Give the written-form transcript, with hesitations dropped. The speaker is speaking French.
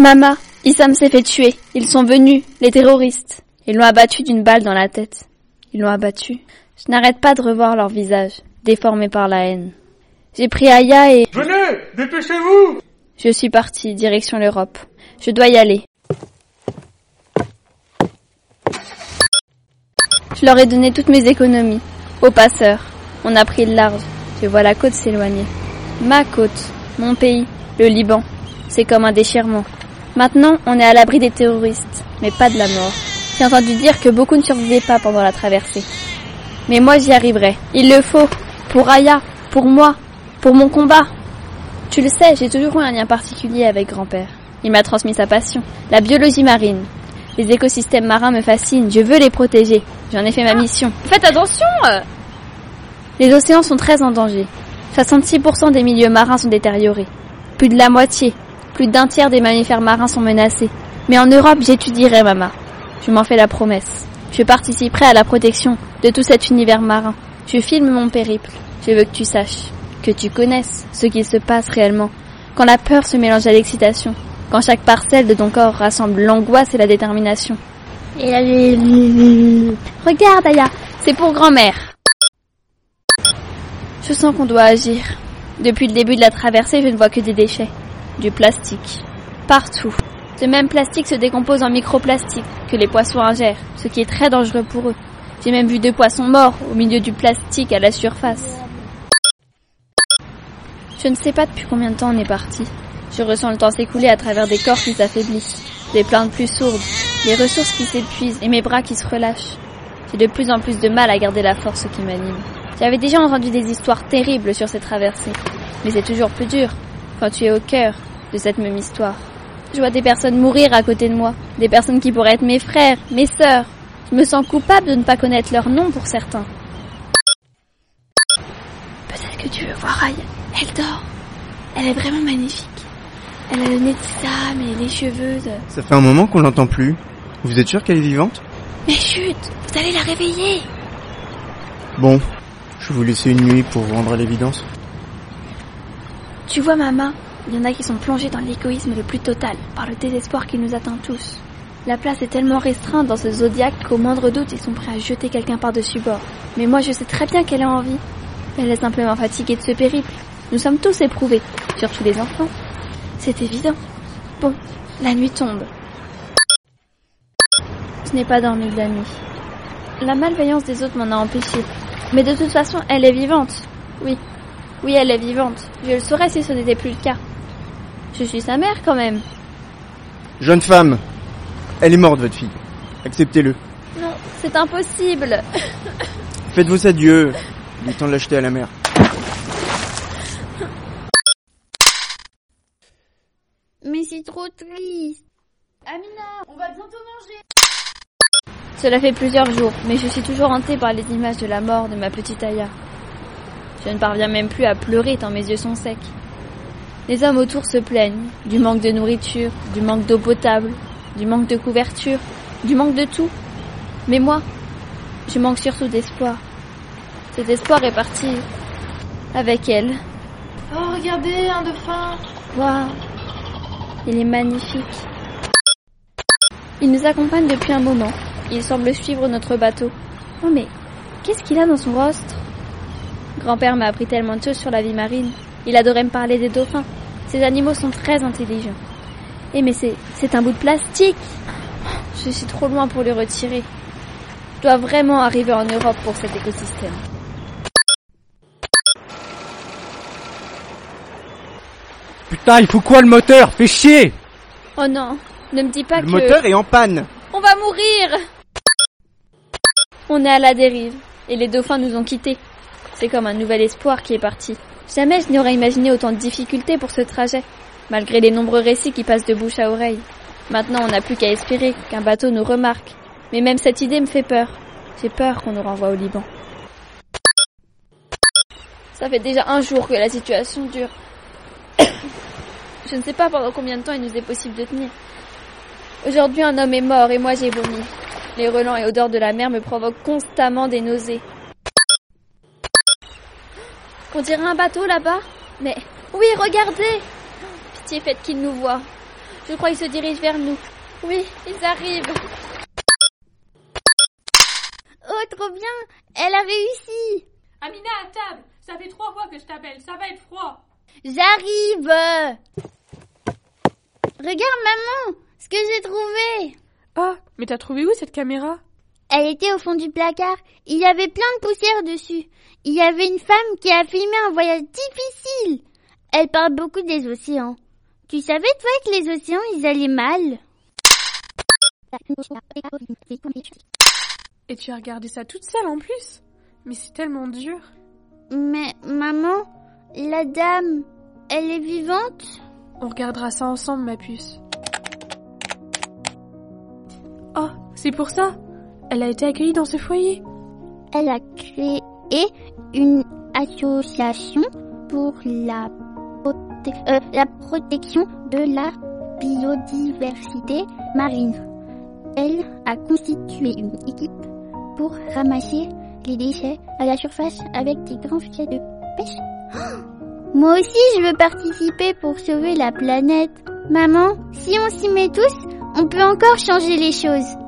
Maman, Issam s'est fait tuer. Ils sont venus, les terroristes. Ils l'ont abattu d'une balle dans la tête. Ils l'ont abattu. Je n'arrête pas de revoir leur visage, déformé par la haine. J'ai pris Aya et... Venez, dépêchez-vous! Je suis partie, direction l'Europe. Je dois y aller. Je leur ai donné toutes mes économies. Aux passeurs. On a pris le large. Je vois la côte s'éloigner. Ma côte, mon pays, le Liban. C'est comme un déchirement. Maintenant, on est à l'abri des terroristes, mais pas de la mort. J'ai entendu dire que beaucoup ne survivaient pas pendant la traversée. Mais moi, j'y arriverai. Il le faut. Pour Aya, pour moi, pour mon combat. Tu le sais, j'ai toujours eu un lien particulier avec grand-père. Il m'a transmis sa passion, la biologie marine. Les écosystèmes marins me fascinent, je veux les protéger. J'en ai fait ma mission. Faites attention! Les océans sont très en danger. 66% des milieux marins sont détériorés. Plus de la moitié, plus d'un tiers des mammifères marins sont menacés. Mais en Europe, j'étudierai, maman. Je m'en fais la promesse. Je participerai à la protection de tout cet univers marin. Je filme mon périple. Je veux que tu saches, que tu connaisses ce qu'il se passe réellement. Quand la peur se mélange à l'excitation. Quand chaque parcelle de ton corps rassemble l'angoisse et la détermination. Regarde, Aya, c'est pour grand-mère. Je sens qu'on doit agir. Depuis le début de la traversée, je ne vois que des déchets. Du plastique. Partout. Ce même plastique se décompose en microplastiques que les poissons ingèrent, ce qui est très dangereux pour eux. J'ai même vu 2 poissons morts au milieu du plastique à la surface. Je ne sais pas depuis combien de temps on est parti. Je ressens le temps s'écouler à travers des corps qui s'affaiblissent, des plaintes plus sourdes, des ressources qui s'épuisent et mes bras qui se relâchent. J'ai de plus en plus de mal à garder la force qui m'anime. J'avais déjà entendu des histoires terribles sur ces traversées, mais c'est toujours plus dur quand tu es au cœur de cette même histoire. Je vois des personnes mourir à côté de moi, des personnes qui pourraient être mes frères, mes sœurs. Je me sens coupable de ne pas connaître leur nom pour certains. Peut-être que tu veux voir Aya. Elle dort. Elle est vraiment magnifique. Elle a le nez de Sam et les cheveux de... Ça fait un moment qu'on l'entend plus. Vous êtes sûr qu'elle est vivante? Mais chut, vous allez la réveiller. Bon, je vais vous laisser une nuit pour vous rendre à l'évidence. Tu vois, maman, il y en a qui sont plongés dans l'égoïsme le plus total, par le désespoir qui nous atteint tous. La place est tellement restreinte dans ce zodiaque qu'au moindre doute, ils sont prêts à jeter quelqu'un par-dessus bord. Mais moi, je sais très bien qu'elle est en vie. Elle est simplement fatiguée de ce périple. Nous sommes tous éprouvés, surtout les enfants. C'est évident. Bon, la nuit tombe. Je n'ai pas dormi de la nuit. La malveillance des autres m'en a empêché. Mais de toute façon, elle est vivante. Oui, elle est vivante. Je le saurais si ce n'était plus le cas. Je suis sa mère quand même. Jeune femme, elle est morte, votre fille. Acceptez-le. Non, c'est impossible. Faites vos adieux. Il est temps de l'acheter à la mer. Mais c'est trop triste. Amina, on va bientôt manger. Cela fait plusieurs jours, mais je suis toujours hantée par les images de la mort de ma petite Aya. Je ne parviens même plus à pleurer tant mes yeux sont secs. Les hommes autour se plaignent du manque de nourriture, du manque d'eau potable, du manque de couverture, du manque de tout. Mais moi, je manque surtout d'espoir. Cet espoir est parti avec elle. Oh, regardez, un dauphin. Waouh, il est magnifique. Il nous accompagne depuis un moment. Il semble suivre notre bateau. Oh mais, qu'est-ce qu'il a dans son rostre? Grand-père m'a appris tellement de choses sur la vie marine. Il adorait me parler des dauphins. Ces animaux sont très intelligents. Eh mais c'est un bout de plastique. Je suis trop loin pour le retirer. Je dois vraiment arriver en Europe pour cet écosystème. Putain, il faut quoi le moteur? Fais chier! Oh non, ne me dis pas Le moteur est en panne. On va mourir! On est à la dérive, et les dauphins nous ont quittés. C'est comme un nouvel espoir qui est parti. Jamais je n'aurais imaginé autant de difficultés pour ce trajet, malgré les nombreux récits qui passent de bouche à oreille. Maintenant, on n'a plus qu'à espérer qu'un bateau nous remarque. Mais même cette idée me fait peur. J'ai peur qu'on nous renvoie au Liban. Ça fait déjà 1 jour que la situation dure. Je ne sais pas pendant combien de temps il nous est possible de tenir. Aujourd'hui, un homme est mort et moi j'ai vomi. Les relents et odeurs de la mer me provoquent constamment des nausées. On dirait un bateau là-bas. Mais oui, regardez! Pitié, faites qu'il nous voie. Je crois qu'ils se dirigent vers nous. Oui, ils arrivent. Oh, trop bien! Elle a réussi! Amina, à table! Ça fait 3 fois que je t'appelle, ça va être froid! J'arrive! Regarde, maman! Ce que j'ai trouvé! Ah, mais t'as trouvé où cette caméra? Elle était au fond du placard. Il y avait plein de poussière dessus. Il y avait une femme qui a filmé un voyage difficile. Elle parle beaucoup des océans. Tu savais, toi, que les océans, ils allaient mal? Et tu as regardé ça toute seule en plus? Mais c'est tellement dur. Mais, maman, la dame, elle est vivante? On regardera ça ensemble, ma puce. Oh, c'est pour ça. Elle a été accueillie dans ce foyer. Elle a créé une association pour la protection de la biodiversité marine. Elle a constitué une équipe pour ramasser les déchets à la surface avec des grands filets de pêche. Oh, moi aussi, je veux participer pour sauver la planète. Maman, si on s'y met tous, on peut encore changer les choses.